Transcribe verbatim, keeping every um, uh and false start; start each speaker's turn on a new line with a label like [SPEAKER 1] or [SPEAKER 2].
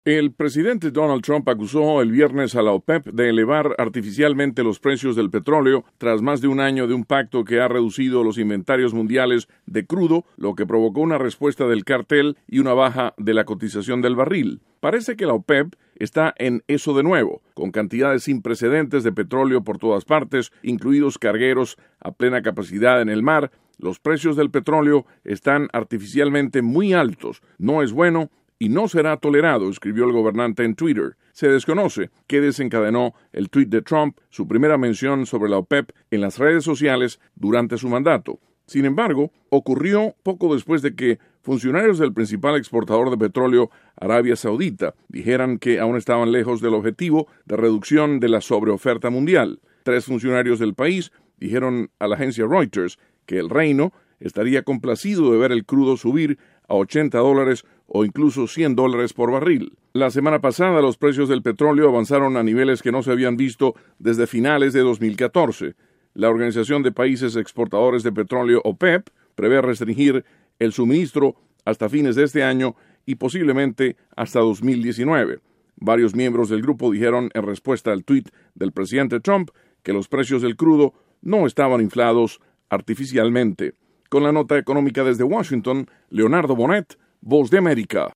[SPEAKER 1] El presidente Donald Trump acusó el viernes a la OPEP de elevar artificialmente los precios del petróleo tras más de un año de un pacto que ha reducido los inventarios mundiales de crudo, lo que provocó una respuesta del cartel y una baja de la cotización del barril. Parece que la OPEP está en eso de nuevo, con cantidades sin precedentes de petróleo por todas partes, incluidos cargueros a plena capacidad en el mar. Los precios del petróleo están artificialmente muy altos. No es bueno y no será tolerado, escribió el gobernante en Twitter. Se desconoce qué desencadenó el tuit de Trump, su primera mención sobre la OPEP en las redes sociales durante su mandato. Sin embargo, ocurrió poco después de que funcionarios del principal exportador de petróleo, Arabia Saudita, dijeran que aún estaban lejos del objetivo de reducción de la sobreoferta mundial. Tres funcionarios del país dijeron a la agencia Reuters que el reino estaría complacido de ver el crudo subir a ochenta dólares o incluso cien dólares por barril. La semana pasada los precios del petróleo avanzaron a niveles que no se habían visto desde finales de dos mil catorce. La Organización de Países Exportadores de Petróleo, OPEP, prevé restringir el suministro hasta fines de este año y posiblemente hasta dos mil diecinueve. Varios miembros del grupo dijeron en respuesta al tuit del presidente Trump que los precios del crudo no estaban inflados artificialmente. Con la nota económica desde Washington, Leonardo Bonet, Voz de América.